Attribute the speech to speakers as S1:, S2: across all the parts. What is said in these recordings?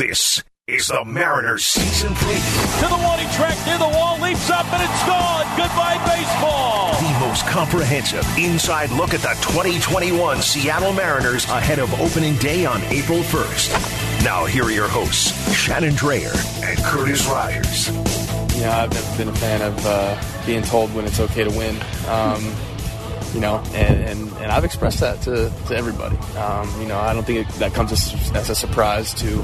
S1: This is the Mariners season preview.
S2: To the warning track, near the wall, leaps up, and it's gone. Goodbye, baseball.
S1: The most comprehensive inside look at the 2021 Seattle Mariners ahead of opening day on April 1st. Now, here are your hosts, Shannon Drayer and Curtis Rogers.
S3: I've never been a fan of being told when it's okay to win. And I've expressed that to everybody. I don't think that comes as a surprise to,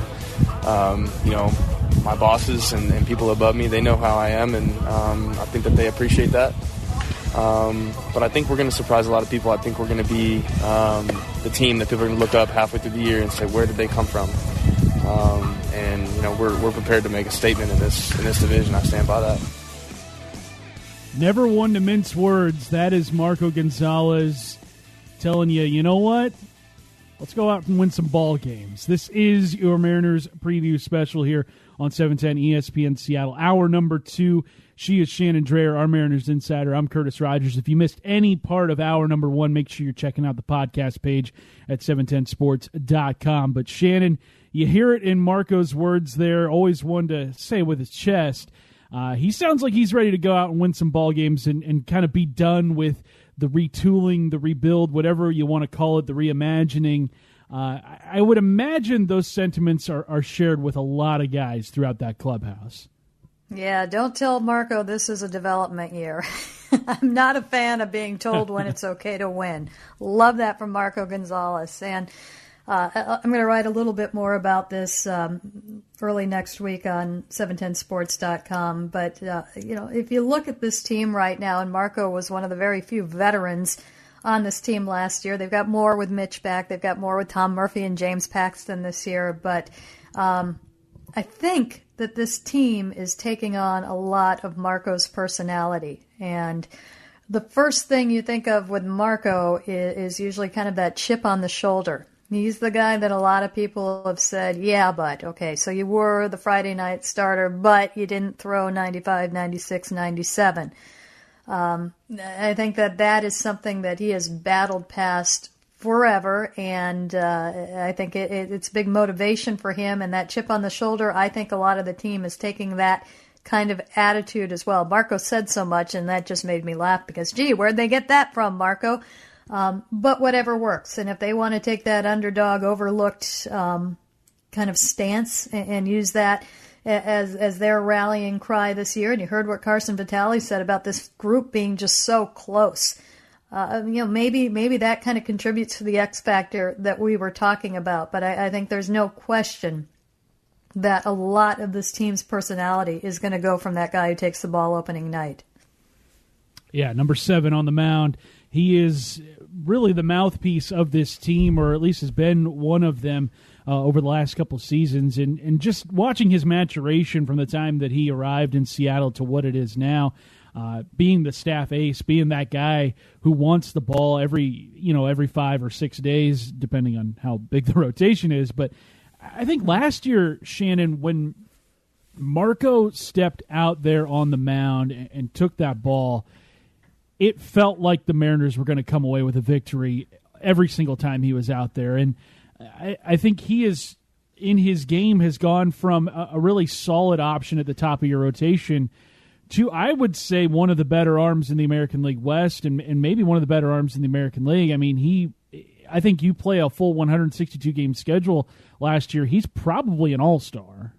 S3: my bosses and people above me. They know how I am, and I think that they appreciate that. But I think we're going to surprise a lot of people. I think we're going to be the team that people are going to look up halfway through the year and say, where did they come from? We're prepared to make a statement in this division. I stand by that.
S4: Never one to mince words. That is Marco Gonzalez telling you, you know what? Let's go out and win some ball games. This is your Mariners preview special here on 710 ESPN Seattle. Hour number 2. She is Shannon Drayer, our Mariners insider. I'm Curtis Rogers. If you missed any part of hour number 1, make sure you're checking out the podcast page at 710sports.com. But Shannon, you hear it in Marco's words there. Always one to say with his chest. He sounds like he's ready to go out and win some ball games and kind of be done with the retooling, the rebuild, whatever you want to call it, the reimagining. I would imagine those sentiments are shared with a lot of guys throughout that clubhouse.
S5: Yeah, don't tell Marco this is a development year. I'm not a fan of being told when it's okay to win. Love that from Marco Gonzalez. And I'm going to write a little bit more about this early next week on 710sports.com. But, if you look at this team right now, and Marco was one of the very few veterans on this team last year. They've got more with Mitch back. They've got more with Tom Murphy and James Paxton this year. But I think that this team is taking on a lot of Marco's personality. And the first thing you think of with Marco is usually kind of that chip on the shoulder. He's the guy that a lot of people have said, yeah, but, okay, so you were the Friday night starter, but you didn't throw 95, 96, 97. I think that is something that he has battled past forever, and I think it's big motivation for him, and that chip on the shoulder, I think a lot of the team is taking that kind of attitude as well. Marco said so much, and that just made me laugh because, gee, where'd they get that from, Marco? But whatever works. And if they want to take that underdog, overlooked kind of stance and use that as their rallying cry this year, and you heard what Carson Vitale said about this group being just so close, maybe that kind of contributes to the X factor that we were talking about. But I think there's no question that a lot of this team's personality is going to go from that guy who takes the ball opening night.
S4: Yeah, number 7 on the mound. He is really the mouthpiece of this team, or at least has been one of them over the last couple of seasons. And just watching his maturation from the time that he arrived in Seattle to what it is now, being the staff ace, being that guy who wants the ball every 5 or 6 days, depending on how big the rotation is. But I think last year, Shannon, when Marco stepped out there on the mound and took that ball, it felt like the Mariners were going to come away with a victory every single time he was out there. And I think he is, in his game, has gone from a really solid option at the top of your rotation to, I would say, one of the better arms in the American League West and maybe one of the better arms in the American League. I mean, I think you play a full 162-game schedule last year. He's probably an all-star.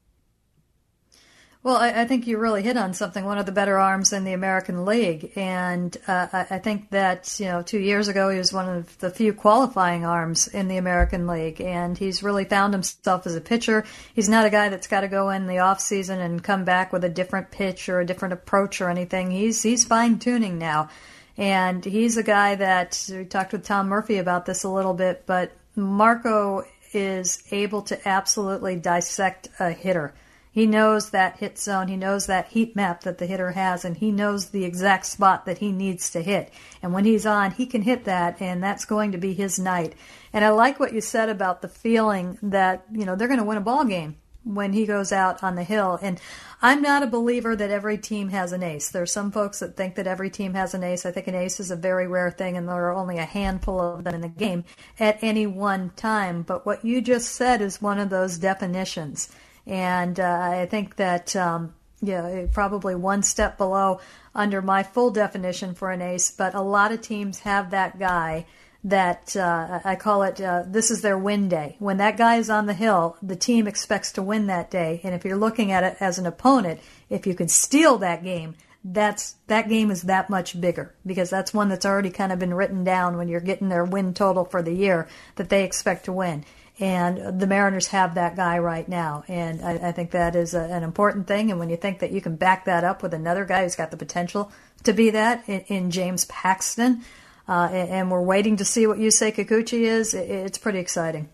S5: Well, I think you really hit on something, one of the better arms in the American League. And I think that, 2 years ago he was one of the few qualifying arms in the American League. And he's really found himself as a pitcher. He's not a guy that's got to go in the off season and come back with a different pitch or a different approach or anything. He's fine-tuning now. And he's a guy that, we talked with Tom Murphy about this a little bit, but Marco is able to absolutely dissect a hitter. He knows that hit zone. He knows that heat map that the hitter has, and he knows the exact spot that he needs to hit. And when he's on, he can hit that, and that's going to be his night. And I like what you said about the feeling that, they're going to win a ball game. when he goes out on the hill. And I'm not a believer that every team has an ace. There are some folks that think that every team has an ace. I think an ace is a very rare thing, and there are only a handful of them in the game at any one time. But what you just said is one of those definitions. And I think that, probably one step below under my full definition for an ace, but a lot of teams have that guy that I call it, this is their win day. When that guy is on the hill, the team expects to win that day. And if you're looking at it as an opponent, if you can steal that game, that game is that much bigger, because that's one that's already kind of been written down when you're getting their win total for the year that they expect to win. And the Mariners have that guy right now. And I think that is an important thing. And when you think that you can back that up with another guy who's got the potential to be that in James Paxton, and we're waiting to see what Yusei Kikuchi is, it's pretty exciting.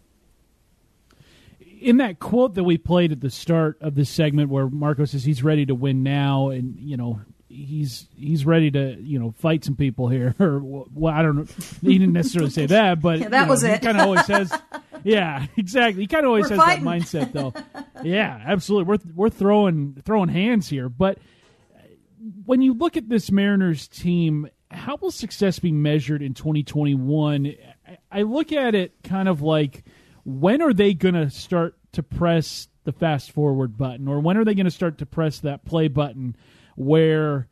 S4: In that quote that we played at the start of this segment where Marco says he's ready to win now, and, he's ready to, fight some people here. Or, well, I don't know. He didn't necessarily say that, but
S5: that was it.
S4: He kind of always says, yeah, exactly. He kind of always has
S5: fighting.
S4: that mindset, though. Yeah, absolutely. We're throwing hands here. But when you look at this Mariners team, how will success be measured in 2021? I look at it kind of like, when are they going to start to press the fast forward button, or when are they going to start to press that play button where,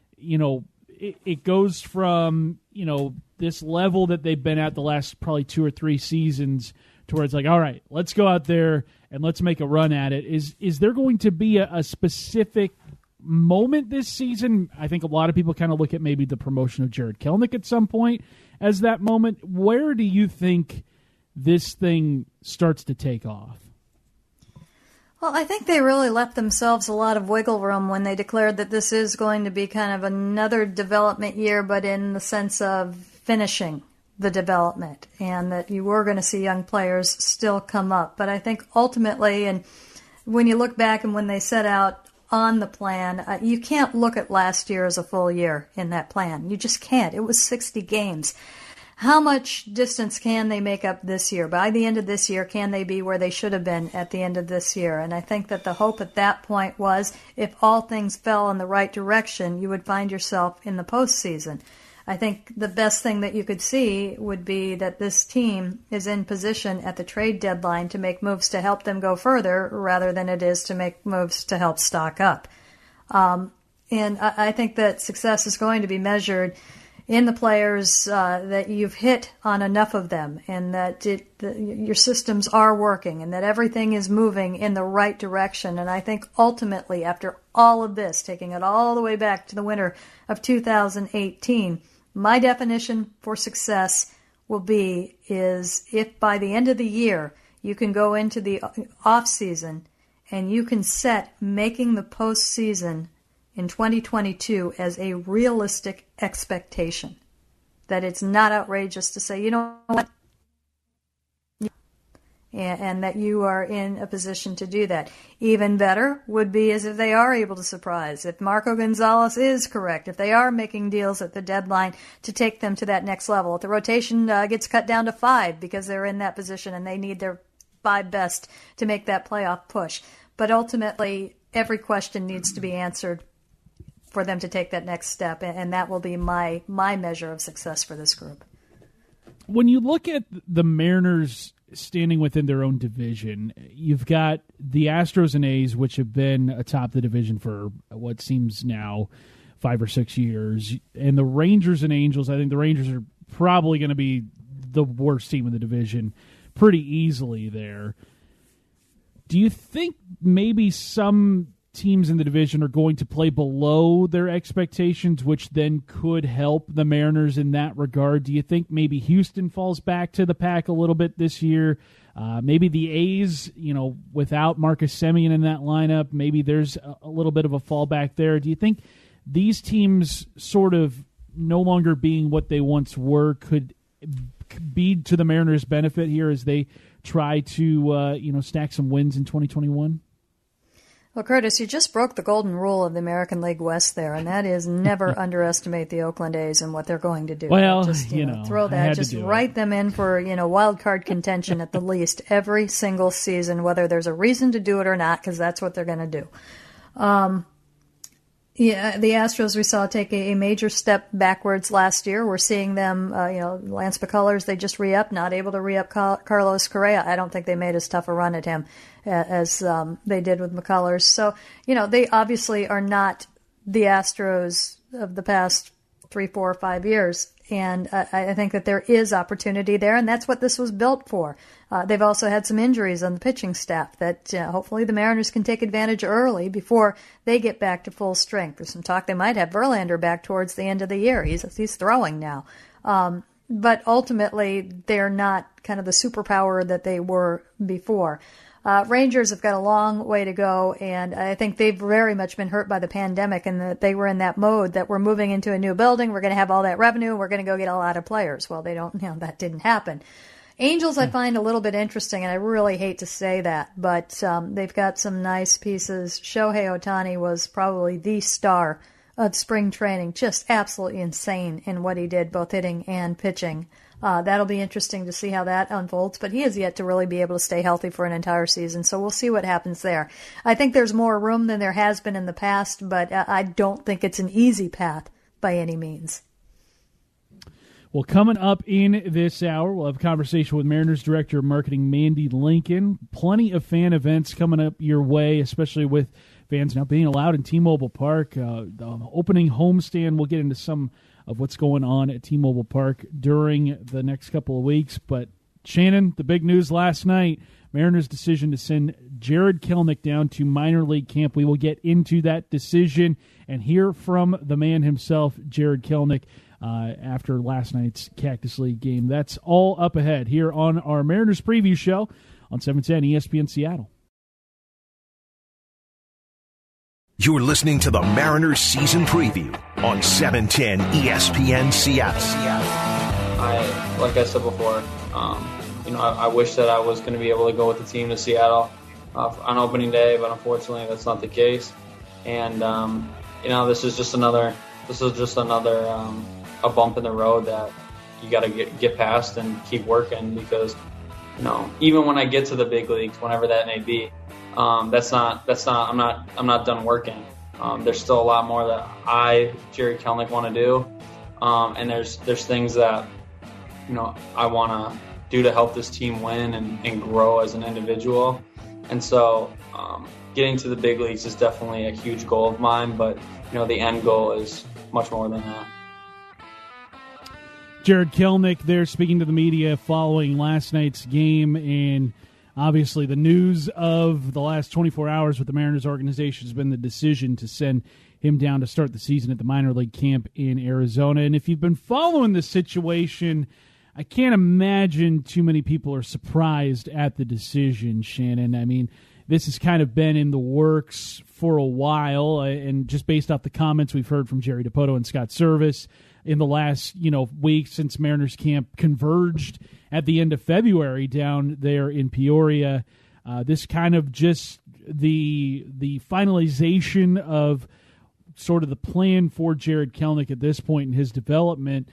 S4: it goes from, this level that they've been at the last probably 2 or 3 seasons to where it's like, all right, let's go out there and let's make a run at it. Is there going to be a specific moment this season? I think a lot of people kind of look at maybe the promotion of Jared Kelenic at some point as that moment. Where do you think this thing starts to take off?
S5: Well, I think they really left themselves a lot of wiggle room when they declared that this is going to be kind of another development year, but in the sense of finishing the development, and that you were going to see young players still come up. But I think ultimately, and when you look back and when they set out on the plan, you can't look at last year as a full year in that plan. You just can't. It was 60 games. How much distance can they make up this year? By the end of this year, can they be where they should have been at the end of this year? And I think that the hope at that point was, if all things fell in the right direction, you would find yourself in the postseason. I think the best thing that you could see would be that this team is in position at the trade deadline to make moves to help them go further, rather than it is to make moves to help stock up. And I think that success is going to be measured in the players that you've hit on enough of them, and that your systems are working, and that everything is moving in the right direction. And I think ultimately, after all of this, taking it all the way back to the winter of 2018, my definition for success will be if by the end of the year you can go into the off season and you can set making the postseason in 2022 as a realistic expectation, that it's not outrageous to say, you know what, and that you are in a position to do that. Even better would be as if they are able to surprise. If Marco Gonzalez is correct, if they are making deals at the deadline to take them to that next level, if the rotation gets cut down to 5 because they're in that position and they need their 5 best to make that playoff push. But ultimately, every question needs to be answered for them to take that next step, and that will be my measure of success for this group.
S4: When you look at the Mariners standing within their own division, you've got the Astros and A's, which have been atop the division for what seems now 5 or 6 years, and the Rangers and Angels. I think the Rangers are probably going to be the worst team in the division pretty easily there. Do you think maybe some teams in the division are going to play below their expectations, which then could help the Mariners in that regard? Do you think maybe Houston falls back to the pack a little bit this year? Maybe the A's, without Marcus Semien in that lineup, maybe there's a little bit of a fallback there. Do you think these teams sort of no longer being what they once were could be to the Mariners' benefit here as they try to stack some wins in 2021?
S5: Well, Curtis, you just broke the golden rule of the American League West there, and that is never underestimate the Oakland A's and what they're going to do.
S4: Well,
S5: just, throw that, just write them in for, wild card contention at the least every single season, whether there's a reason to do it or not, because that's what they're going to do. Yeah, the Astros we saw take a major step backwards last year. We're seeing them, Lance McCullers, they just re-up, not able to re-up Carlos Correa. I don't think they made as tough a run at him as they did with McCullers. So, they obviously are not the Astros of the past 3, 4, 5 years. And I think that there is opportunity there, and that's what this was built for. They've also had some injuries on the pitching staff that hopefully the Mariners can take advantage early before they get back to full strength. There's some talk they might have Verlander back towards the end of the year. He's throwing now. But ultimately, they're not kind of the superpower that they were before. Rangers have got a long way to go, and I think they've very much been hurt by the pandemic, and that they were in that mode that we're moving into a new building, we're going to have all that revenue, we're going to go get a lot of players. Well, they don't, that didn't happen. Angels I find a little bit interesting, and I really hate to say that, but they've got some nice pieces. Shohei Ohtani was probably the star of spring training, just absolutely insane in what he did, both hitting and pitching. That'll be interesting to see how that unfolds, but he has yet to really be able to stay healthy for an entire season, so we'll see what happens there. I think there's more room than there has been in the past, but I don't think it's an easy path by any means.
S4: Well, coming up in this hour, we'll have a conversation with Mariners Director of Marketing Mandy Lincoln. Plenty of fan events coming up your way, especially with fans now being allowed in T-Mobile Park. The opening homestand, we'll get into some of what's going on at T-Mobile Park during the next couple of weeks. But, Shannon, the big news last night, Mariners' decision to send Jarred Kelenic down to minor league camp. We will get into that decision and hear from the man himself, Jarred Kelenic, after last night's Cactus League game. That's all up ahead here on our Mariners Preview Show on 710 ESPN Seattle.
S1: You're listening to the Mariners season preview on 710 ESPN Seattle.
S6: Like I said before, I wish that I was going to be able to go with the team to Seattle on opening day, but unfortunately that's not the case. And this is just another a bump in the road that you got to get past and keep working, because even when I get to the big leagues, whenever that may be, I'm not done working. There's still a lot more that Jarred Kelenic, want to do, and there's things that I want to do to help this team win and grow as an individual. And so getting to the big leagues is definitely a huge goal of mine, but the end goal is much more than that.
S4: Jarred Kelenic there speaking to the media following last night's game, and obviously the news of the last 24 hours with the Mariners organization has been the decision to send him down to start the season at the minor league camp in Arizona. And if you've been following the situation, I can't imagine too many people are surprised at the decision, Shannon. I mean, this has kind of been in the works for a while, and just based off the comments we've heard from Jerry Dipoto and Scott Service in the last week since Mariners camp converged at the end of February down there in Peoria, this kind of just the finalization of sort of the plan for Jarred Kelenic at this point in his development.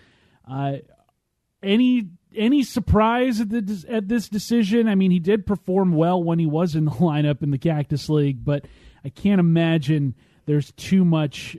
S4: Any surprise at this decision? I mean, he did perform well when he was in the lineup in the Cactus League, but I can't imagine there's too much,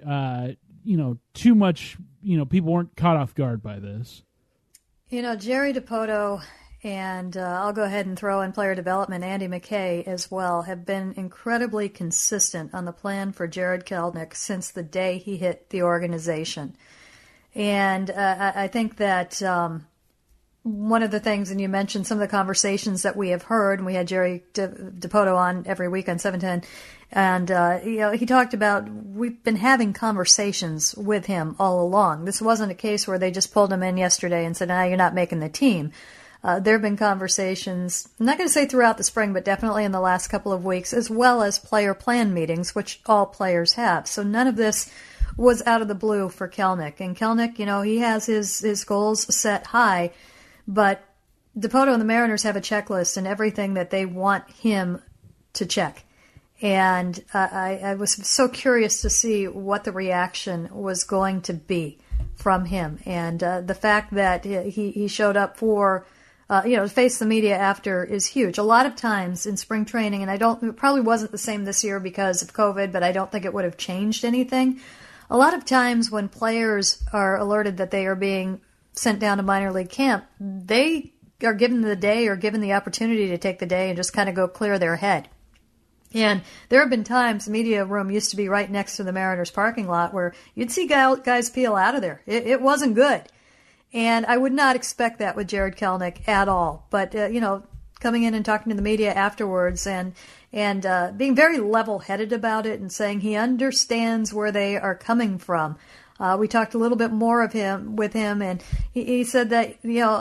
S4: people weren't caught off guard by this.
S5: Jerry Dipoto and I'll go ahead and throw in player development, Andy McKay as well, have been incredibly consistent on the plan for Jarred Kelenic since the day he hit the organization. And I think that one of the things, and you mentioned some of the conversations that we have heard, and we had Jerry Dipoto on every week on 710, and he talked about we've been having conversations with him all along. This wasn't a case where they just pulled him in yesterday and said, you're not making the team. There have been conversations, I'm not going to say throughout the spring, but definitely in the last couple of weeks, as well as player plan meetings, which all players have. So none of this was out of the blue for Kelenic. And Kelenic, he has his goals set high, but Dipoto and the Mariners have a checklist and everything that they want him to check. And I was so curious to see what the reaction was going to be from him. And the fact that he showed up for, to face the media after is huge. A lot of times in spring training, and it probably wasn't the same this year because of COVID, but I don't think it would have changed anything. A lot of times when players are alerted that they are being sent down to minor league camp, they are given the day or given the opportunity to take the day and just kind of go clear their head. And there have been times, the media room used to be right next to the Mariners parking lot, where you'd see guys peel out of there. It wasn't good. And I would not expect that with Jarred Kelenic at all. But, coming in and talking to the media afterwards and being very level-headed about it and saying he understands where they are coming from. We talked a little bit more with him, and he said that,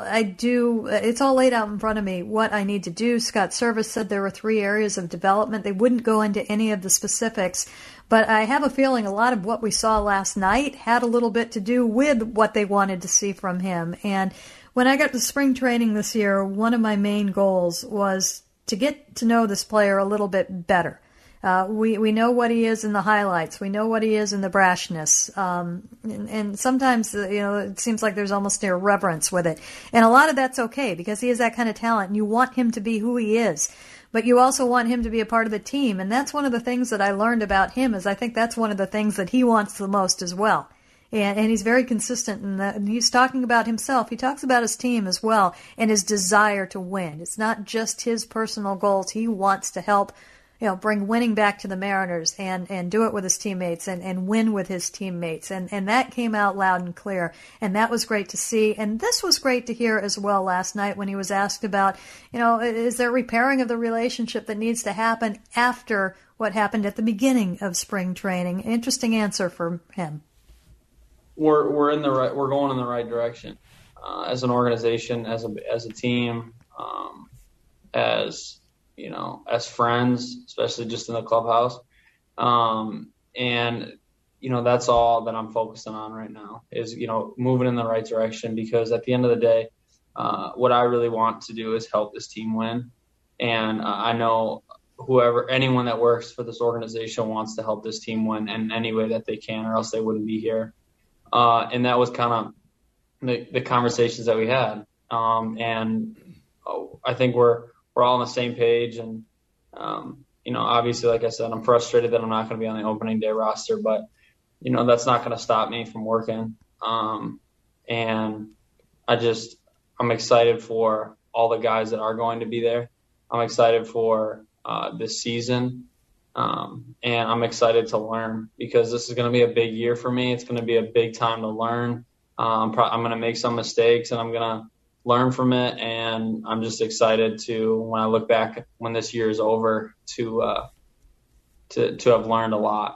S5: it's all laid out in front of me, what I need to do. Scott Servais said there were 3 areas of development. They wouldn't go into any of the specifics, but I have a feeling a lot of what we saw last night had a little bit to do with what they wanted to see from him. And when I got to spring training this year, one of my main goals was to get to know this player a little bit better. We know what he is in the highlights. We know what he is in the brashness. And sometimes, it seems like there's almost irreverence with it. And a lot of that's okay because he has that kind of talent and you want him to be who he is. But you also want him to be a part of the team. And that's one of the things that I learned about him is I think that's one of the things that he wants the most as well. And he's very consistent in that. And he's talking about himself. He talks about his team as well and his desire to win. It's not just his personal goals. He wants to help bring winning back to the Mariners and do it with his teammates and win with his teammates. And that came out loud and clear. And that was great to see. And this was great to hear as well last night when he was asked about, is there repairing of the relationship that needs to happen after what happened at the beginning of spring training? Interesting answer from him.
S6: We're going in the right direction as an organization, as a team, as friends, especially just in the clubhouse. That's all that I'm focusing on right now is, moving in the right direction, because at the end of the day, what I really want to do is help this team win. And I know anyone that works for this organization wants to help this team win in any way that they can, or else they wouldn't be here. And that was kind of the conversations that we had. I think we're all on the same page. And, obviously, like I said, I'm frustrated that I'm not going to be on the opening day roster, but, that's not going to stop me from working. And I'm excited for all the guys that are going to be there. I'm excited for this season. And I'm excited to learn, because this is going to be a big year for me. It's going to be a big time to learn. I'm going to make some mistakes and I'm going to learn from it. And I'm just excited to, when I look back when this year is over, to have learned a lot.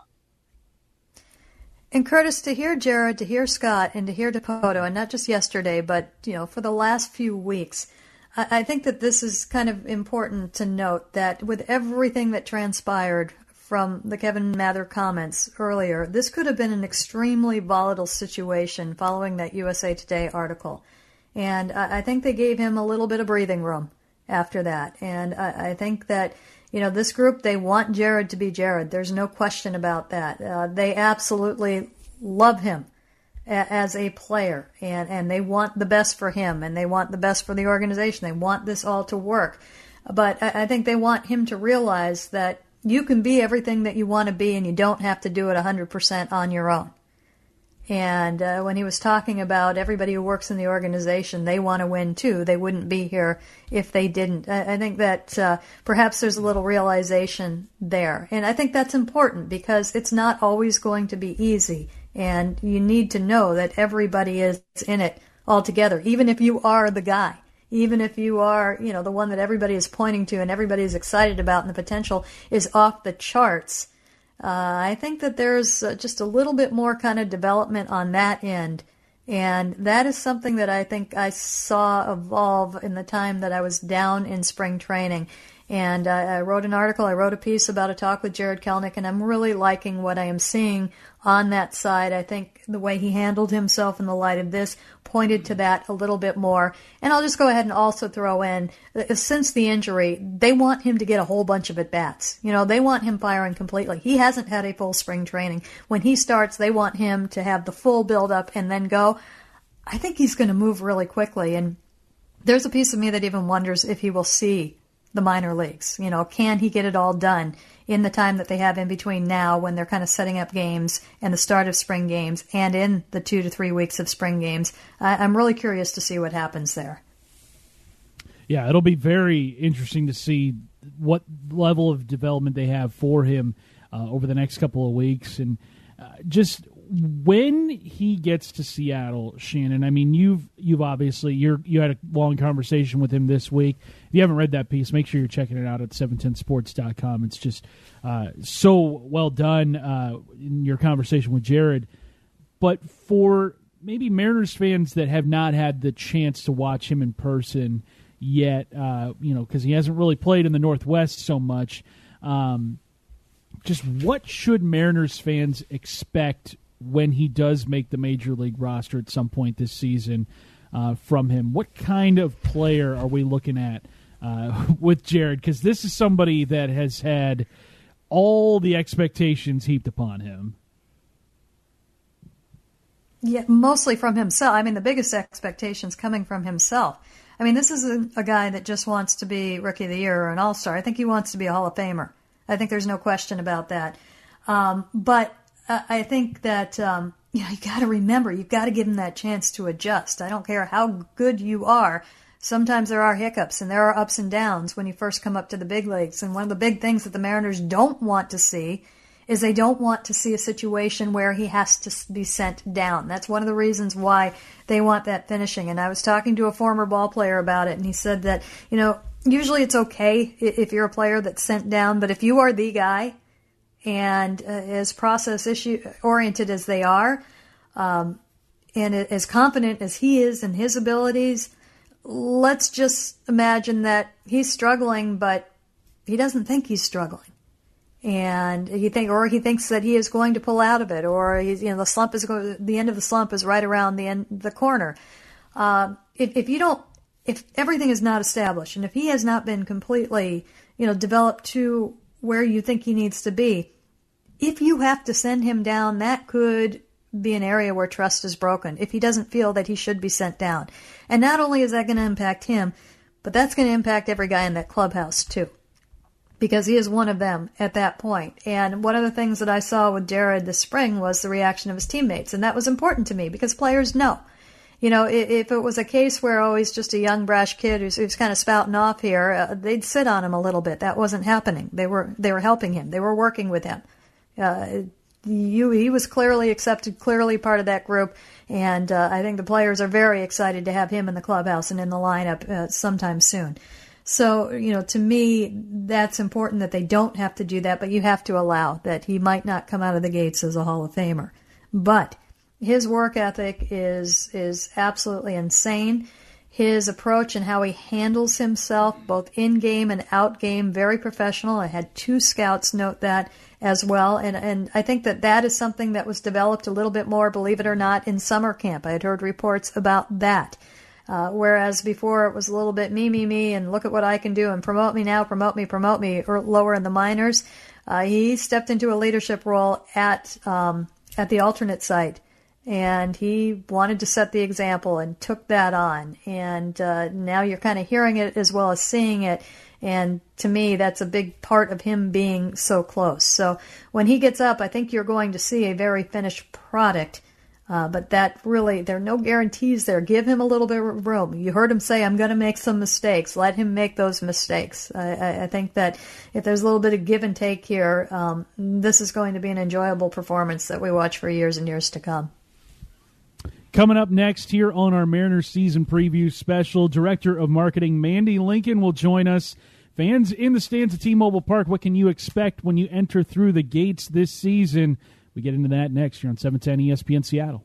S5: And Curtis, to hear Jarred, to hear Scott, and to hear Dipoto, and not just yesterday, but for the last few weeks, I think that this is kind of important to note that with everything that transpired from the Kevin Mather comments earlier, this could have been an extremely volatile situation following that USA Today article. And I think they gave him a little bit of breathing room after that. And I think that, this group, they want Jarred to be Jarred. There's no question about that. They absolutely love him as a player, and they want the best for him, and they want the best for the organization. They want this all to work. But I think they want him to realize that you can be everything that you want to be, and you don't have to do it 100% on your own. And when he was talking about everybody who works in the organization, they want to win too. They wouldn't be here if they didn't. I think that perhaps there's a little realization there. And I think that's important, because it's not always going to be easy. And you need to know that everybody is in it all together, even if you are the guy, even if you are, the one that everybody is pointing to and everybody is excited about and the potential is off the charts. I think that there's just a little bit more kind of development on that end. And that is something that I think I saw evolve in the time that I was down in spring training. And I wrote an article, I wrote a piece about a talk with Jarred Kelenic, and I'm really liking what I am seeing on that side. I think the way he handled himself in the light of this pointed to that a little bit more. And I'll just go ahead and also throw in, since the injury, they want him to get a whole bunch of at-bats. They want him firing completely. He hasn't had a full spring training. When he starts, they want him to have the full build-up and then go. I think he's going to move really quickly. And there's a piece of me that even wonders if he will see the minor leagues. Can he get it all done in the time that they have in between now when they're kind of setting up games and the start of spring games and in the 2 to 3 weeks of spring games? I'm really curious to see what happens there.
S4: Yeah, it'll be very interesting to see what level of development they have for him over the next couple of weeks. And just when he gets to Seattle, Shannon, I mean, you've obviously you had a long conversation with him this week. If you haven't read that piece, make sure you're checking it out at 710sports.com. It's just so well done in your conversation with Jared. But for maybe Mariners fans that have not had the chance to watch him in person yet, because he hasn't really played in the Northwest so much, just what should Mariners fans expect when he does make the Major League roster at some point this season from him? What kind of player are we looking at with Jared? Because this is somebody that has had all the expectations heaped upon him.
S5: Yeah, mostly from himself. I mean, the biggest expectations coming from himself. I mean, this is a guy that just wants to be Rookie of the Year or an All-Star. I think he wants to be a Hall of Famer. I think there's no question about that. But I think that you got to remember, you've got to give him that chance to adjust. I don't care how good you are. Sometimes there are hiccups and there are ups and downs when you first come up to the big leagues. And one of the big things that the Mariners don't want to see is they don't want to see a situation where he has to be sent down. That's one of the reasons why they want that finishing. And I was talking to a former ball player about it, and he said that, usually it's okay if you're a player that's sent down, but if you are the guy, and as process issue-oriented as they are, and as confident as he is in his abilities, let's just imagine that he's struggling, but he doesn't think he's struggling. And he thinks that he is going to pull out of it, or the slump is the end of the slump is right around the corner. If everything is not established, and if he has not been completely, developed to where you think he needs to be, if you have to send him down, that could be an area where trust is broken if he doesn't feel that he should be sent down. And not only is that going to impact him, but that's going to impact every guy in that clubhouse too, because he is one of them at that point. And one of the things that I saw with Jared this spring was the reaction of his teammates, and that was important to me because players know. If it was a case where he's just a young, brash kid who's kind of spouting off here, they'd sit on him a little bit. That wasn't happening. They were helping him. They were working with him. He was clearly accepted, clearly part of that group, and I think the players are very excited to have him in the clubhouse and in the lineup sometime soon. So, to me, that's important that they don't have to do that, but you have to allow that he might not come out of the gates as a Hall of Famer. But his work ethic is absolutely insane. His approach and how he handles himself, both in-game and out-game, very professional. I had 2 scouts note that as well. And I think that is something that was developed a little bit more, believe it or not, in summer camp. I had heard reports about that. Whereas before it was a little bit me, and look at what I can do, and promote me now, promote me, or lower in the minors. He stepped into a leadership role at the alternate site. And he wanted to set the example and took that on. And now you're kind of hearing it as well as seeing it. And to me, that's a big part of him being so close. So when he gets up, I think you're going to see a very finished product. But that really, there are no guarantees there. Give him a little bit of room. You heard him say, I'm going to make some mistakes. Let him make those mistakes. I think that if there's a little bit of give and take here, this is going to be an enjoyable performance that we watch for years and years to come.
S4: Coming up next here on our Mariners season preview special, Director of Marketing Mandy Lincoln will join us. Fans in the stands at T-Mobile Park, what can you expect when you enter through the gates this season? We get into that next here on 710 ESPN Seattle.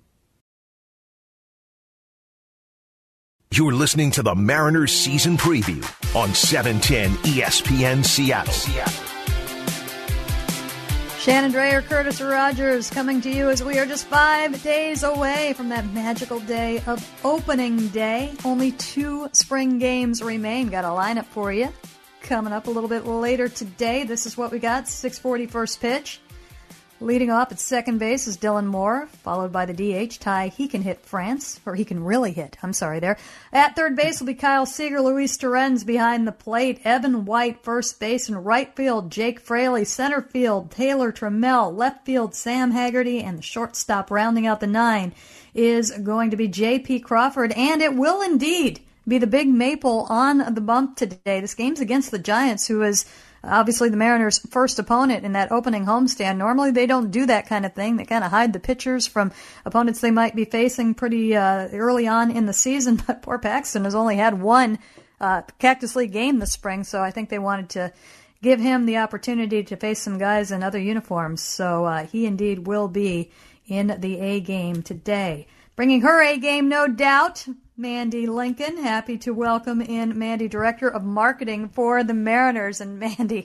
S1: You're listening to the Mariners season preview on 710 ESPN Seattle.
S5: Shannon Drayer, Curtis Rogers coming to you as we are just 5 days away from that magical day of opening day. Only 2 spring games remain. Got a lineup for you coming up a little bit later today. This is what we got. 6:40 first pitch. Leading off at second base is Dylan Moore, followed by the DH, Ty He Can Hit France, or He Can Really Hit, I'm sorry there. At third base will be Kyle Seager, Luis Torrens behind the plate, Evan White first base, and right field Jake Fraley, center field Taylor Trammell, left field Sam Haggerty, and the shortstop rounding out the 9 is going to be J.P. Crawford, and it will indeed be the Big Maple on the bump today. This game's against the Giants, who is obviously the Mariners' first opponent in that opening homestand. Normally they don't do that kind of thing. They kind of hide the pitchers from opponents they might be facing pretty early on in the season. But poor Paxton has only had one Cactus League game this spring, so I think they wanted to give him the opportunity to face some guys in other uniforms. So he indeed will be in the A game today. Bringing her A game, no doubt, Mandy Lincoln. Happy to welcome in Mandy, Director of Marketing for the Mariners. And Mandy,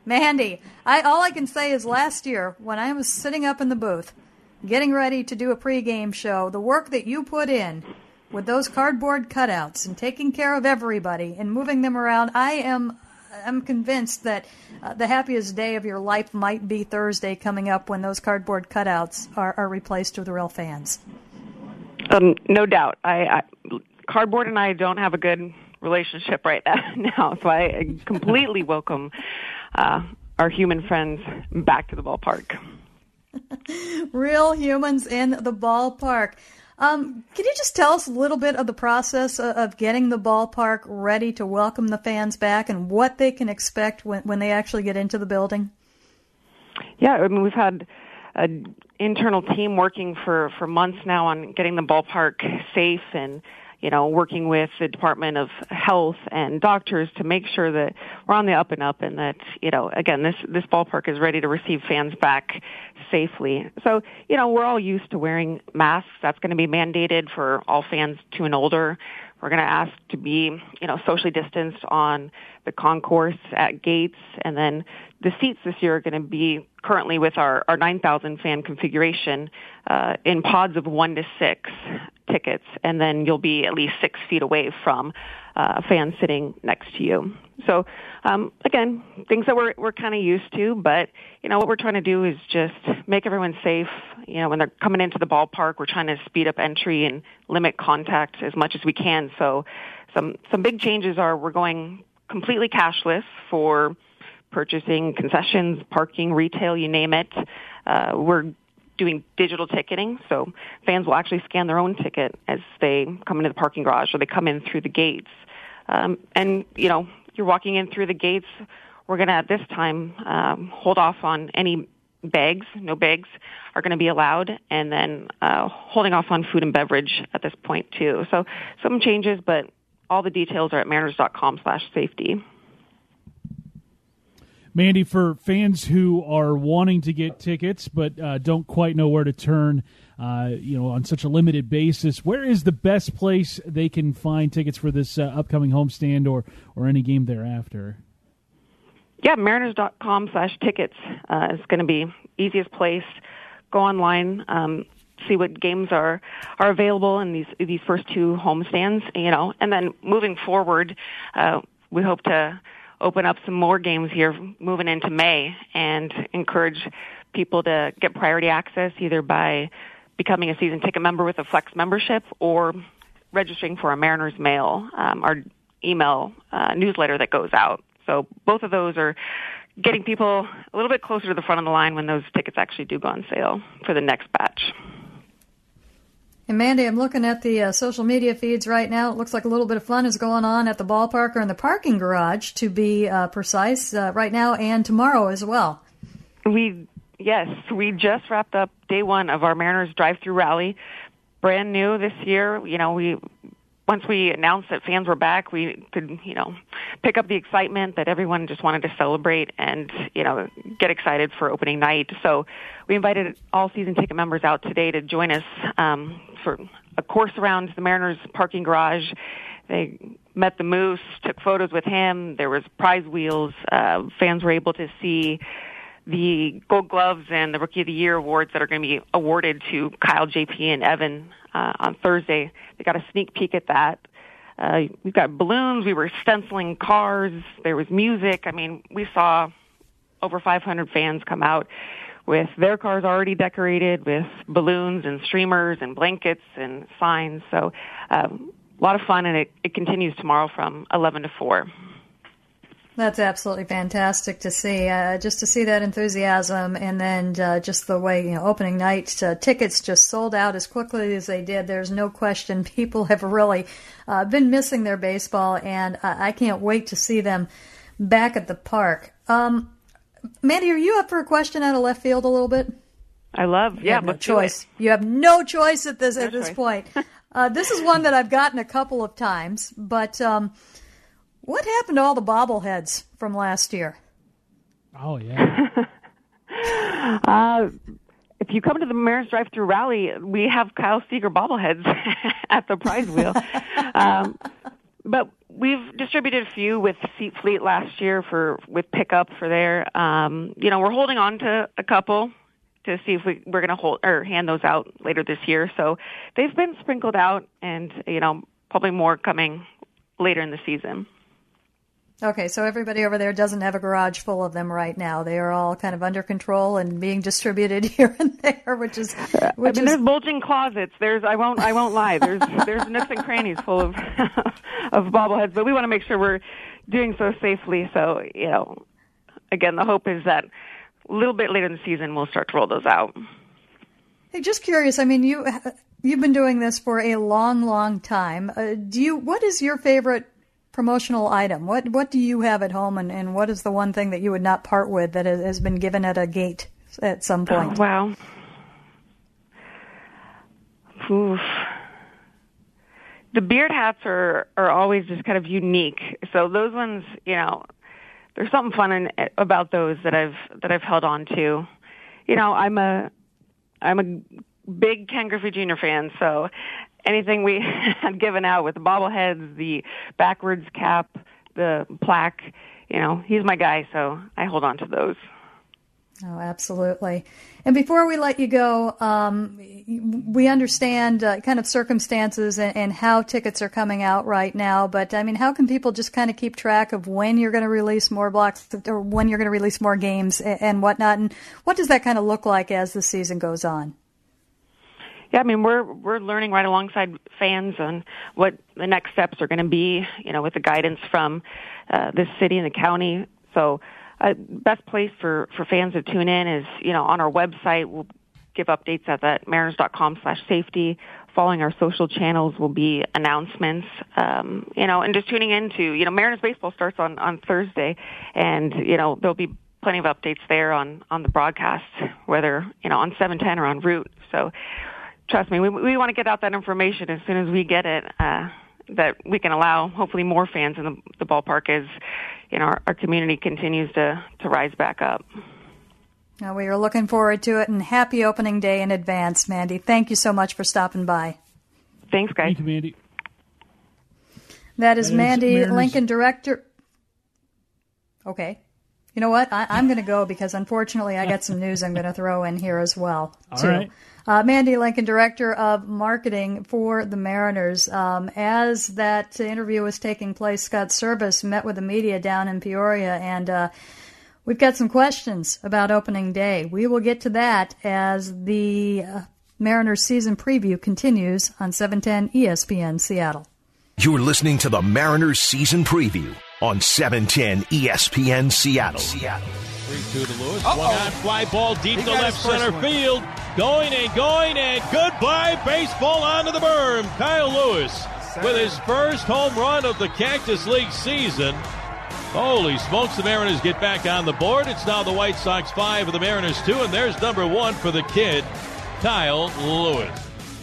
S5: all I can say is last year when I was sitting up in the booth getting ready to do a pregame show, the work that you put in with those cardboard cutouts and taking care of everybody and moving them around, I'm convinced that the happiest day of your life might be Thursday coming up when those cardboard cutouts are replaced with real fans.
S7: No doubt. Cardboard and I don't have a good relationship right now, so I completely welcome our human friends back to the ballpark.
S5: Real humans in the ballpark. Can you just tell us a little bit of the process of getting the ballpark ready to welcome the fans back and what they can expect when they actually get into the building?
S7: Yeah, I mean, we've had an internal team working for months now on getting the ballpark safe and, working with the Department of Health and doctors to make sure that we're on the up and up and that, again, this ballpark is ready to receive fans back safely. So, we're all used to wearing masks. That's going to be mandated for all fans 2 and older. We're going to ask to be, socially distanced on the concourse at gates. And then the seats this year are going to be currently with our 9,000 fan configuration in pods of 1 to 6 tickets. And then you'll be at least 6 feet away from a fan sitting next to you. So, again, things that we're kind of used to, but, what we're trying to do is just make everyone safe. When they're coming into the ballpark, we're trying to speed up entry and limit contact as much as we can. So some big changes are we're going completely cashless for purchasing concessions, parking, retail, you name it. We're doing digital ticketing, so fans will actually scan their own ticket as they come into the parking garage or they come in through the gates. And, you're walking in through the gates. We're going to, at this time, hold off on any bags. No bags are going to be allowed. And then holding off on food and beverage at this point, too. So some changes, but all the details are at mariners.com/safety.
S4: Mandy, for fans who are wanting to get tickets but don't quite know where to turn, on such a limited basis, where is the best place they can find tickets for this upcoming homestand or any game thereafter?
S7: Yeah, mariners.com/tickets is going to be easiest place. Go online, see what games are available in these first 2 homestands, and then moving forward, we hope to open up some more games here moving into May and encourage people to get priority access either by becoming a season ticket member with a Flex membership or registering for a Mariners Mail, our email newsletter that goes out. So both of those are getting people a little bit closer to the front of the line when those tickets actually do go on sale for the next batch.
S5: And Mandy, I'm looking at the social media feeds right now. It looks like a little bit of fun is going on at the ballpark or in the parking garage, to be precise, right now and tomorrow as well. We just wrapped up day 1 of our Mariners drive-through rally. Brand new this year. Once we announced that fans were back, we could, pick up the excitement that everyone just wanted to celebrate and, get excited for opening night. So we invited all season ticket members out today to join us for a course around the Mariners parking garage. They met the Moose, took photos with him. There was prize wheels. Fans were able to see
S7: the Gold Gloves and the Rookie of the Year awards that are going to be awarded to Kyle, JP, and Evan on Thursday. They got a sneak peek at that. We've got balloons. We were stenciling cars. There was music. I mean, we saw over 500 fans come out with their cars already decorated with balloons and streamers and blankets and signs. So a lot of fun, and it continues tomorrow from 11 to 4.
S5: That's absolutely fantastic to see. Just to see that enthusiasm, and then just the way, opening night tickets just sold out as quickly as they did. There's no question people have really been missing their baseball, and I can't wait to see them back at the park. Mandy, are you up for a question out of left field a little bit?
S7: I love,
S5: You have no choice. You have no choice at this point. This is one that I've gotten a couple of times, but what happened to all the bobbleheads from last year?
S4: Oh, yeah.
S7: If you come to the Mariners drive-through rally, we have Kyle Seager bobbleheads at the prize wheel. But we've distributed a few with Seat Fleet last year with pickup for there. We're holding on to a couple to see if we're going to hold or hand those out later this year. So they've been sprinkled out, and probably more coming later in the season.
S5: Okay, so everybody over there doesn't have a garage full of them right now. They are all kind of under control and being distributed here and there, which is.
S7: There's bulging closets. I won't lie. There's nooks and crannies full of bobbleheads, but we want to make sure we're doing so safely. So again, the hope is that a little bit later in the season we'll start to roll those out.
S5: Hey, just curious. I mean, you've been doing this for a long, long time. What is your favorite promotional item? What do you have at home, and what is the one thing that you would not part with that has been given at a gate at some point?
S7: Oh, wow. Oof. The beard hats are always just kind of unique. So those ones, there's something fun about those that I've held on to. I'm a big Ken Griffey Jr. fan, so anything we had given out with the bobbleheads, the backwards cap, the plaque, he's my guy, so I hold on to those.
S5: Oh, absolutely. And before we let you go, we understand kind of circumstances and how tickets are coming out right now, but I mean, how can people just kind of keep track of when you're going to release more blocks or when you're going to release more games and whatnot, and what does that kind of look like as the season goes on?
S7: Yeah, I mean, we're learning right alongside fans on what the next steps are going to be, with the guidance from this city and the county. So best place for fans to tune in is, on our website. We'll give updates at that mariners.com/safety. Following our social channels will be announcements, and just tuning into, Mariners baseball starts on Thursday, and, there'll be plenty of updates there on the broadcast, whether, on 710 or en route. So trust me, we want to get out that information as soon as we get it, that we can allow hopefully more fans in the ballpark as our community continues to rise back up.
S5: Now, we are looking forward to it, and happy opening day in advance, Mandy. Thank you so much for stopping by.
S7: Thanks, guys.
S4: Thank you, Mandy.
S5: That is Mandy Lincoln, director. Okay. You know what? I'm going to go because, unfortunately, I got some news I'm going to throw in here as well, too.
S4: All right.
S5: Mandy Lincoln, Director of Marketing for the Mariners. As that interview was taking place, Scott Service met with the media down in Peoria, and we've got some questions about opening day. We will get to that as the Mariners season preview continues on 710 ESPN Seattle.
S1: You're listening to the Mariners season preview on 710 ESPN Seattle.
S2: 3-2 to Lewis. One-on fly ball deep to left center field. Going and goodbye baseball onto the berm. Kyle Lewis with his first home run of the Cactus League season. Holy smokes, the Mariners get back on the board. It's now the White Sox 5 and the Mariners 2, and there's number 1 for the kid, Kyle Lewis.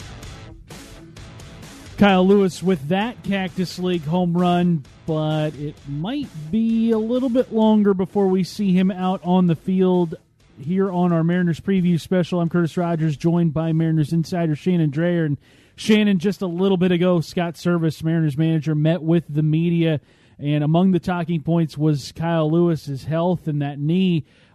S4: Kyle Lewis with that Cactus League home run, but it might be a little bit longer before we see him out on the field here on our Mariners Preview Special. I'm Curtis Rogers, joined by Mariners insider Shannon Dreyer. And Shannon, just a little bit ago, Scott Service, Mariners manager, met with the media, and among the talking points was Kyle Lewis's health and that knee.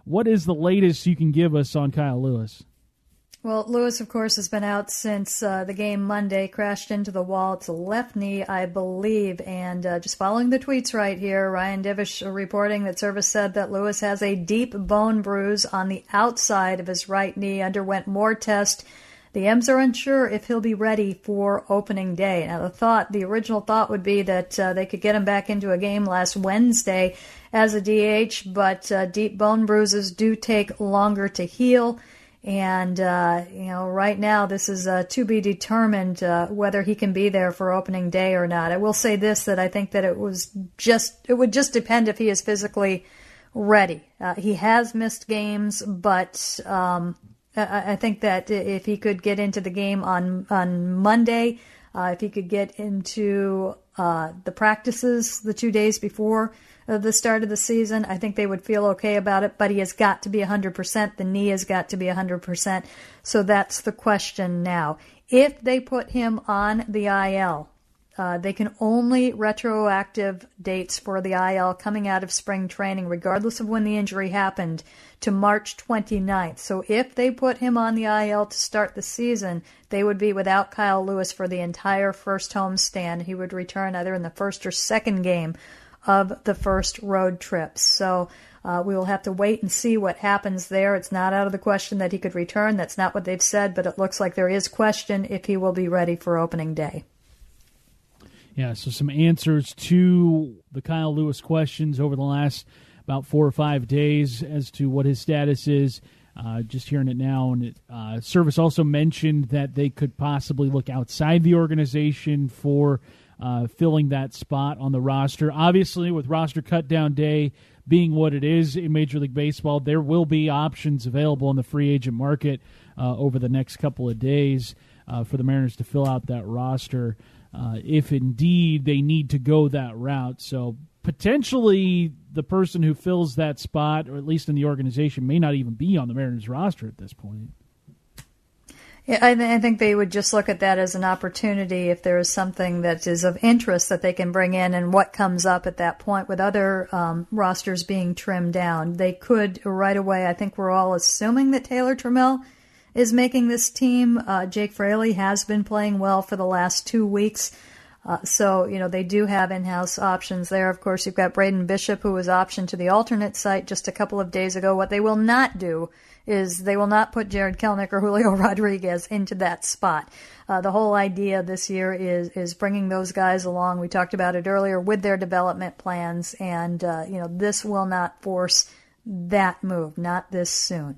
S4: what is the latest you can give us on Kyle Lewis?
S5: Well, Lewis, of course, has been out since the game Monday, crashed into the wall. It's a left knee, I believe. And just following the tweets right here, Ryan Divish reporting that Service said that Lewis has a deep bone bruise on the outside of his right knee, underwent more tests. The M's are unsure if he'll be ready for opening day. Now, the original thought would be that they could get him back into a game last Wednesday as a DH, but deep bone bruises do take longer to heal. And, right now this is to be determined whether he can be there for opening day or not. I will say this, that I think that it would just depend if he is physically ready. He has missed games, but I think that if he could get into the game on Monday, if he could get into the practices the 2 days before the start of the season, I think they would feel okay about it, but he has got to be 100%. The knee has got to be 100%. So that's the question now. If they put him on the IL, they can only retroactive dates for the IL coming out of spring training, regardless of when the injury happened, to March 29th. So if they put him on the IL to start the season, they would be without Kyle Lewis for the entire first homestand. He would return either in the first or second game of the first road trip. So we will have to wait and see what happens there. It's not out of the question that he could return. That's not what they've said, but it looks like there is question if he will be ready for opening day.
S4: Yeah, so some answers to the Kyle Lewis questions over the last about 4 or 5 days as to what his status is. Just hearing it now. And Service also mentioned that they could possibly look outside the organization for filling that spot on the roster. Obviously, with roster cut-down day being what it is in Major League Baseball, there will be options available in the free agent market over the next couple of days for the Mariners to fill out that roster if indeed they need to go that route. So potentially the person who fills that spot, or at least in the organization, may not even be on the Mariners roster at this point.
S5: Yeah, I think they would just look at that as an opportunity if there is something that is of interest that they can bring in, and what comes up at that point with other rosters being trimmed down. They could right away, I think we're all assuming that Taylor Trammell is making this team. Jake Fraley has been playing well for the last 2 weeks. So, they do have in-house options there. Of course, you've got Braden Bishop, who was optioned to the alternate site just a couple of days ago. What they will not do is they will not put Jared Kelenic or Julio Rodriguez into that spot. The whole idea this year is bringing those guys along. We talked about it earlier with their development plans, and, this will not force that move, not this soon.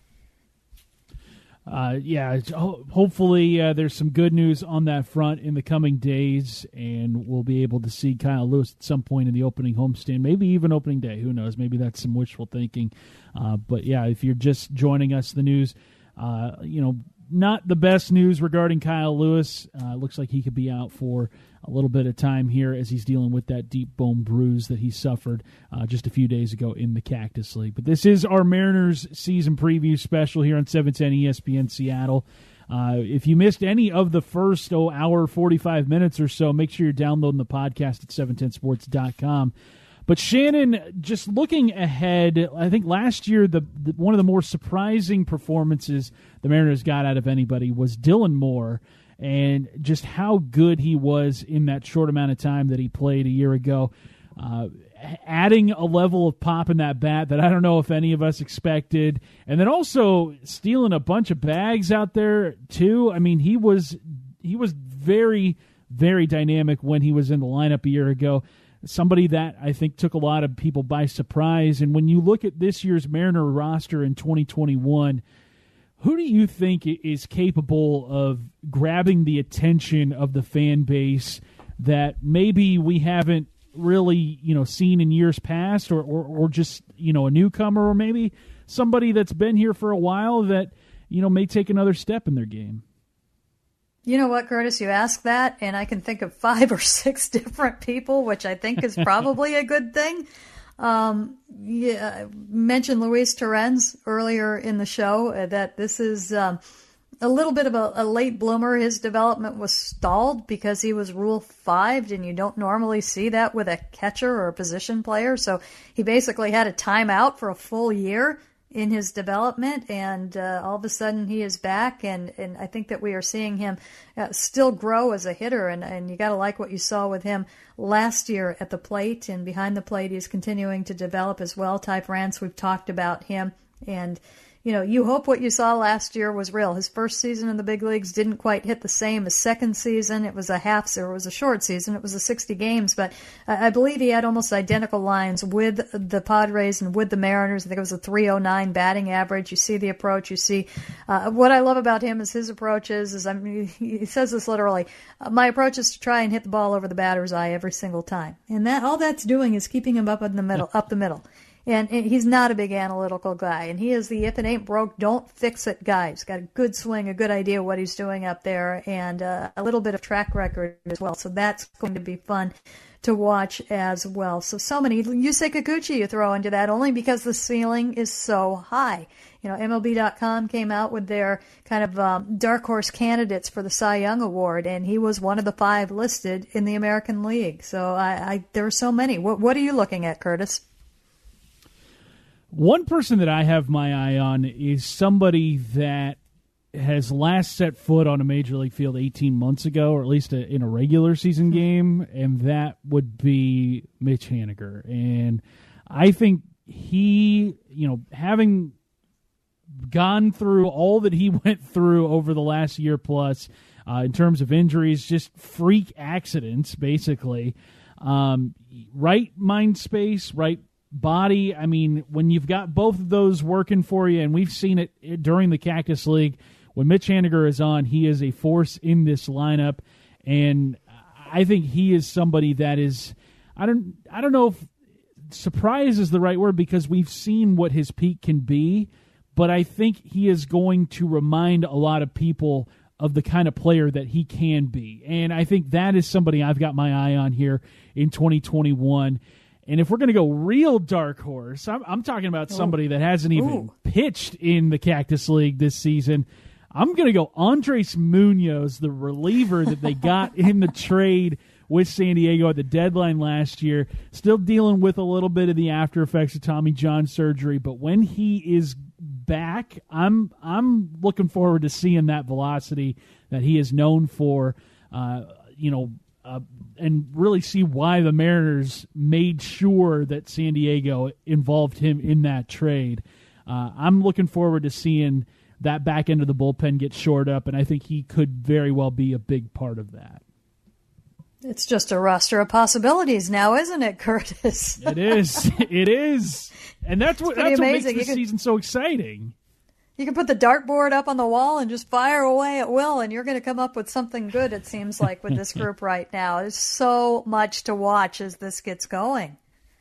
S4: Hopefully there's some good news on that front in the coming days, and we'll be able to see Kyle Lewis at some point in the opening homestand, maybe even opening day. Who knows? Maybe that's some wishful thinking. But yeah, if you're just joining us, the news, not the best news regarding Kyle Lewis. Looks like he could be out for a little bit of time here as he's dealing with that deep bone bruise that he suffered just a few days ago in the Cactus League. But this is our Mariners season preview special here on 710 ESPN Seattle. If you missed any of the first hour, 45 minutes or so, make sure you're downloading the podcast at 710sports.com. But Shannon, just looking ahead, I think last year one of the more surprising performances the Mariners got out of anybody was Dylan Moore, and just how good he was in that short amount of time that he played a year ago. Adding a level of pop in that bat that I don't know if any of us expected. And then also stealing a bunch of bags out there, too. I mean, he was very, very dynamic when he was in the lineup a year ago. Somebody that I think took a lot of people by surprise. And when you look at this year's Mariner roster in 2021, who do you think is capable of grabbing the attention of the fan base that maybe we haven't really, seen in years past, or just, a newcomer, or maybe somebody that's been here for a while that, may take another step in their game?
S5: You know what, Curtis? You ask that, and I can think of 5 or 6 different people, which I think is probably a good thing. I mentioned Luis Torrens earlier in the show, that this is a little bit of a late bloomer. His development was stalled because he was Rule 5'd, and you don't normally see that with a catcher or a position player. So he basically had a timeout for a full year in his development, and all of a sudden he is back, and I think that we are seeing him still grow as a hitter, and you got to like what you saw with him last year at the plate, and behind the plate he's continuing to develop as well. Ty France, we've talked about him, and you hope what you saw last year was real. His first season in the big leagues didn't quite hit the same as second season. It was a short season. It was 60 games, but I believe he had almost identical lines with the Padres and with the Mariners. I think it was a 309 batting average. You see the approach. You see what I love about him is his approach is he says this literally. My approach is to try and hit the ball over the batter's eye every single time, and all that's doing is keeping him up in the middle, up the middle. And he's not a big analytical guy. And he is the if it ain't broke, don't fix it guy. He's got a good swing, a good idea what he's doing up there, and a little bit of track record as well. So that's going to be fun to watch as well. So many. Yusei Kikuchi you throw into that only because the ceiling is so high. MLB.com came out with their kind of dark horse candidates for the Cy Young Award, and he was one of the 5 listed in the American League. So there are so many. What are you looking at, Curtis?
S4: One person that I have my eye on is somebody that has last set foot on a major league field 18 months ago, or at least in a regular season game, and that would be Mitch Haniger. And I think he, having gone through all that he went through over the last year plus in terms of injuries, just freak accidents, basically, right mind space, right body. I mean, when you've got both of those working for you, and we've seen it during the Cactus League, when Mitch Haniger is on, he is a force in this lineup, and I think he is somebody that is, I don't know if surprise is the right word, because we've seen what his peak can be, but I think he is going to remind a lot of people of the kind of player that he can be, and I think that is somebody I've got my eye on here in 2021. And if we're going to go real dark horse, I'm talking about somebody that hasn't even pitched in the Cactus League this season. I'm going to go Andres Munoz, the reliever that they got in the trade with San Diego at the deadline last year. Still dealing with a little bit of the after effects of Tommy John surgery, but when he is back, I'm looking forward to seeing that velocity that he is known for. And really see why the Mariners made sure that San Diego involved him in that trade. I'm looking forward to seeing that back end of the bullpen get shored up, and I think he could very well be a big part of that.
S5: It's just a roster of possibilities now, isn't it, Curtis?
S4: It is. It is. And that's what makes this season so exciting.
S5: You can put the dartboard up on the wall and just fire away at will, and you're going to come up with something good, it seems like, with this group right now. There's so much to watch as this gets going.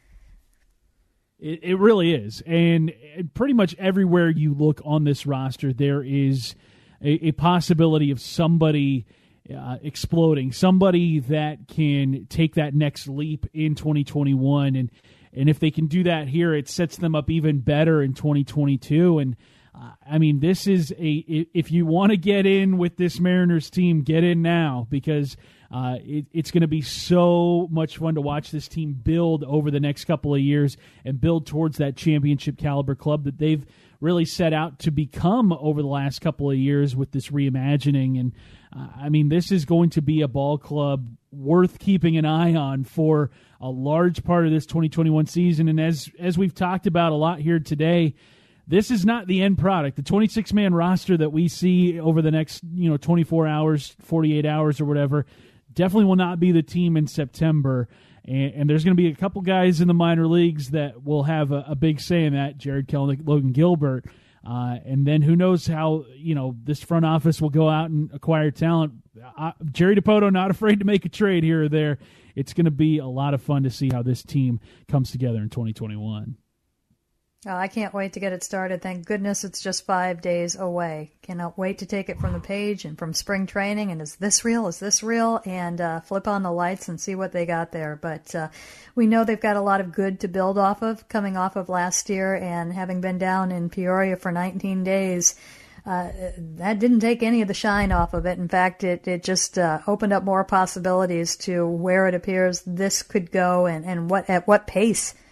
S4: It really is. And pretty much everywhere you look on this roster, there is a possibility of somebody exploding, somebody that can take that next leap in 2021. And if they can do that here, it sets them up even better in 2022. And I mean, this is if you want to get in with this Mariners team, get in now, because it's going to be so much fun to watch this team build over the next couple of years and build towards that championship caliber club that they've really set out to become over the last couple of years with this reimagining. And I mean, this is going to be a ball club worth keeping an eye on for a large part of this 2021 season. And as we've talked about a lot here today, this is not the end product. The 26-man roster that we see over the next 24 hours, 48 hours or whatever, definitely will not be the team in September. And there's going to be a couple guys in the minor leagues that will have a big say in that, Jared Kelenic, Logan Gilbert. And then who knows how this front office will go out and acquire talent. Jerry Dipoto not afraid to make a trade here or there. It's going to be a lot of fun to see how this team comes together in 2021.
S5: Oh, I can't wait to get it started. Thank goodness it's just 5 days away. Cannot wait to take it from the page and from spring training. And is this real? Is this real? And flip on the lights and see what they got there. But we know they've got a lot of good to build off of, coming off of last year and having been down in Peoria for 19 days. That didn't take any of the shine off of it. In fact, it just opened up more possibilities to where it appears this could go and at what pace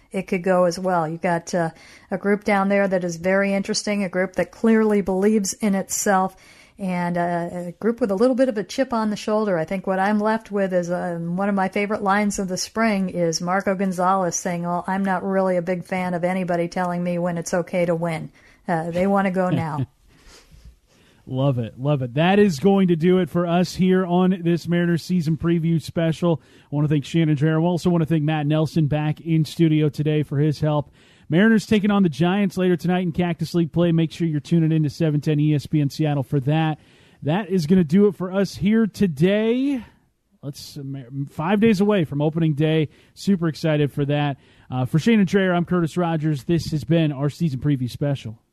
S5: it could go as well. You've got a group down there that is very interesting, a group that clearly believes in itself, and a group with a little bit of a chip on the shoulder. I think what I'm left with is one of my favorite lines of the spring is Marco Gonzalez saying, "Oh, I'm not really a big fan of anybody telling me when it's okay to win. They want to go now."
S4: Love it. Love it. That is going to do it for us here on this Mariners season preview special. I want to thank Shannon Drayer. I also want to thank Matt Nelson back in studio today for his help. Mariners taking on the Giants later tonight in Cactus League play. Make sure you're tuning in to 710 ESPN Seattle for that. That is going to do it for us here today. 5 days away from opening day. Super excited for that. For Shannon Drayer, I'm Curtis Rogers. This has been our season preview special.